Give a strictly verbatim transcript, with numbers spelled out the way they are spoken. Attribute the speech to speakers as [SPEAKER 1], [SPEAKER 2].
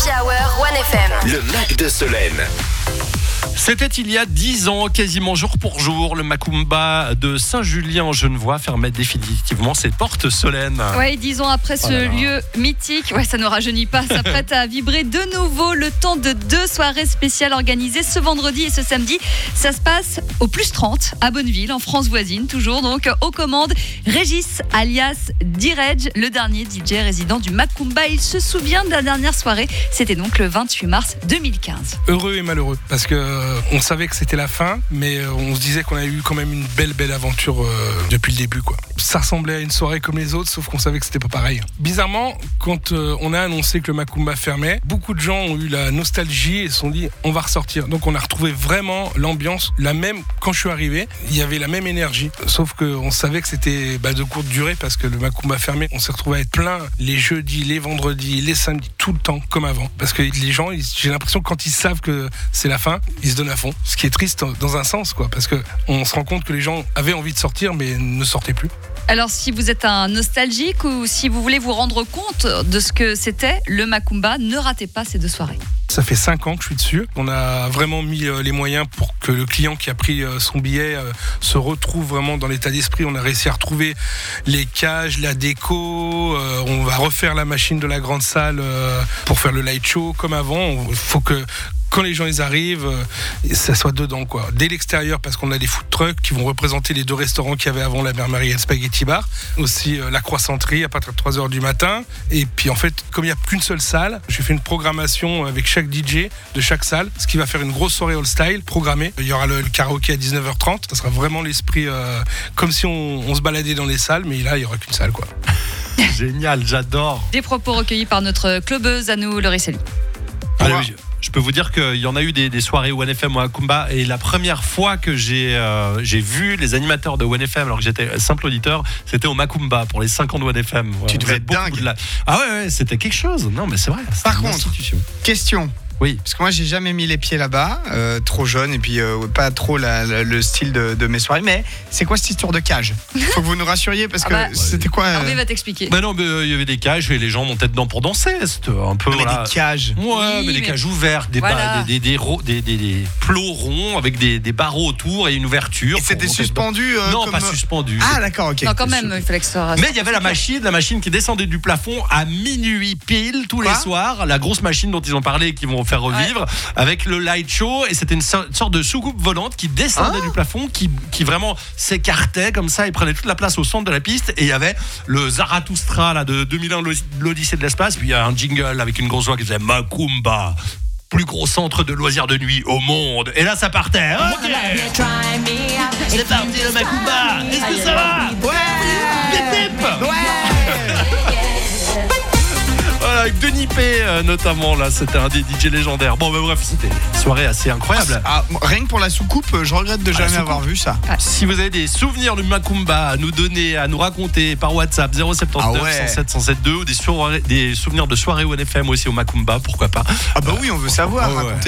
[SPEAKER 1] Happy Hour One F M.
[SPEAKER 2] Le Mac de Solène.
[SPEAKER 3] C'était il y a dix ans, quasiment jour pour jour, le Macumba de Saint-Julien-en-Genevois fermait définitivement ses portes, Solène.
[SPEAKER 4] Ouais, dix ans après ce
[SPEAKER 3] oh là là.
[SPEAKER 4] lieu mythique, ouais, ça ne rajeunit pas, s'apprête à vibrer de nouveau le temps de deux soirées spéciales organisées ce vendredi et ce samedi. Ça se passe au plus trente à Bonneville, en France voisine, toujours donc aux commandes. Régis, alias Direj, le dernier D J résident du Macumba. Il se souvient de la dernière soirée, c'était donc le vingt-huit mars deux mille quinze.
[SPEAKER 5] Heureux et malheureux, parce que euh, on savait que c'était la fin, mais euh, on se disait qu'on avait eu quand même une belle belle aventure euh, depuis le début, quoi. Ça ressemblait à une soirée comme les autres, sauf qu'on savait que c'était pas pareil. Bizarrement, quand euh, on a annoncé que le Macumba fermait, beaucoup de gens ont eu la nostalgie et se sont dit on va ressortir. Donc on a retrouvé vraiment l'ambiance, la même quand je suis arrivé, il y avait la même énergie, sauf qu'on savait que c'était bah, de courte durée parce que le Macumba fermait. On s'est retrouvé à être plein les jeudis, les vendredis, les samedis, tout le temps comme avant, parce que les gens, ils, j'ai l'impression que quand ils savent que c'est la fin, ils se donnent à fond. Ce qui est triste dans un sens, quoi, parce que on se rend compte que les gens avaient envie de sortir mais ne sortaient plus.
[SPEAKER 4] Alors si vous êtes un nostalgique ou si vous voulez vous rendre compte de ce que c'était le Macumba, ne ratez pas ces deux soirées.
[SPEAKER 5] Ça fait cinq ans que je suis dessus. On a vraiment mis les moyens pour que le client qui a pris son billet se retrouve vraiment dans l'état d'esprit. On a réussi à retrouver les cages, la déco. On va refaire la machine de la grande salle pour faire le light show comme avant. Il faut que quand les gens ils arrivent, ça soit dedans, quoi. Dès l'extérieur, parce qu'on a des food trucks qui vont représenter les deux restaurants qu'il y avait avant, la Mère Marie et le Spaghetti Bar. Aussi euh, la Croissanterie à partir de trois heures du matin. Et puis en fait, comme il n'y a qu'une seule salle, j'ai fait une programmation avec chaque D J de chaque salle, ce qui va faire une grosse soirée all style programmée. Il y aura le, le karaoké à dix-neuf heures trente. Ça sera vraiment l'esprit euh, comme si on, on se baladait dans les salles, mais là il n'y aura qu'une salle, quoi.
[SPEAKER 3] Génial, j'adore.
[SPEAKER 4] Des propos recueillis par notre clubeuse à nous, Laurie Sely.
[SPEAKER 3] Allez, oui. Je peux vous dire qu'il y en a eu des, des soirées One F M au Macumba, et la première fois que j'ai, euh, j'ai vu les animateurs de One F M alors que j'étais simple auditeur, c'était au Macumba pour les cinq ans de One F M.
[SPEAKER 6] Tu
[SPEAKER 3] ouais,
[SPEAKER 6] devais être dingue.
[SPEAKER 3] La... Ah ouais, ouais, c'était quelque chose. Non, mais c'est vrai.
[SPEAKER 6] Par
[SPEAKER 3] une
[SPEAKER 6] contre,
[SPEAKER 3] institution.
[SPEAKER 6] Question.
[SPEAKER 3] Oui.
[SPEAKER 6] Parce que moi j'ai jamais mis les pieds là-bas, euh, trop jeune et puis euh, pas trop la, la, le style de, de mes soirées. Mais c'est quoi cette histoire de cage ? Faut que vous nous rassuriez parce
[SPEAKER 4] Ah
[SPEAKER 6] que
[SPEAKER 4] bah,
[SPEAKER 6] c'était quoi euh...
[SPEAKER 4] Hervé va t'expliquer.
[SPEAKER 3] Bah non, mais euh, il y avait des cages et les gens montaient dedans pour danser. C'était un peu.
[SPEAKER 6] Non, mais
[SPEAKER 3] voilà.
[SPEAKER 6] des cages.
[SPEAKER 3] Ouais,
[SPEAKER 4] Oui,
[SPEAKER 3] mais des
[SPEAKER 4] mais-
[SPEAKER 3] cages ouvertes, des,
[SPEAKER 4] Voilà.
[SPEAKER 3] ba- des, des, des, ro- des, des, des plots ronds avec des, des barreaux autour et une ouverture.
[SPEAKER 6] Et
[SPEAKER 3] pour
[SPEAKER 6] c'était
[SPEAKER 3] monter
[SPEAKER 6] suspendu
[SPEAKER 3] dedans.
[SPEAKER 6] euh,
[SPEAKER 3] Non,
[SPEAKER 6] comme...
[SPEAKER 3] pas suspendu.
[SPEAKER 6] Ah d'accord, ok.
[SPEAKER 4] Non, quand même, il fallait que ce soit.
[SPEAKER 3] Mais il y avait la machine, la machine qui descendait du plafond à minuit pile tous
[SPEAKER 6] Quoi
[SPEAKER 3] les soirs, la grosse machine dont ils ont parlé et qu'ils vont faire revivre, avec le light show, et c'était une so- sorte de soucoupe volante qui descendait
[SPEAKER 6] Ah.
[SPEAKER 3] du plafond, qui, qui vraiment s'écartait comme ça et prenait toute la place au centre de la piste, et il y avait le Zarathustra là, de deux mille un, l'Odyssée de l'espace, puis il y a un jingle avec une grosse voix qui disait Macumba, plus gros centre de loisirs de nuit au monde. Et là ça partait. Ok, c'est parti le Macumba. Est-ce que ça va?
[SPEAKER 6] Ouais.
[SPEAKER 3] Voilà, avec Denis P euh, notamment, là, c'était un des D J légendaires. Bon, bah, bref, c'était une soirée assez incroyable.
[SPEAKER 6] Ah, rien que pour la soucoupe, je regrette de
[SPEAKER 3] Ah, la
[SPEAKER 6] jamais
[SPEAKER 3] soucoupe.
[SPEAKER 6] avoir vu ça.
[SPEAKER 3] Si vous avez des souvenirs du Macumba à nous donner, à nous raconter par WhatsApp zéro sept neuf
[SPEAKER 6] Ah ouais.
[SPEAKER 3] cent sept cent sept deux, ou des, soirées- des souvenirs de soirée O N F M aussi au Macumba, pourquoi pas.
[SPEAKER 6] Ah bah oui, on veut savoir.
[SPEAKER 3] Ah ouais.
[SPEAKER 6] racontez.